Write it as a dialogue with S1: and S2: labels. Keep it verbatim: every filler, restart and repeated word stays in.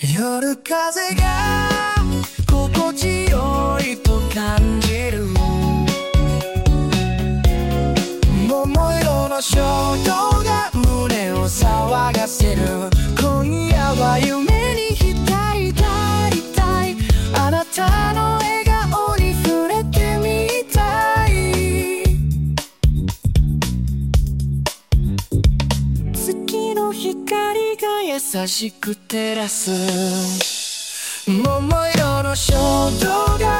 S1: 夜風が心地よいと感じる桃色の衝動が胸を騒がせる。今夜は夢に浸りたいたい、あなたの笑顔に触れてみたい。月の光が優しく照らす桃色の衝動が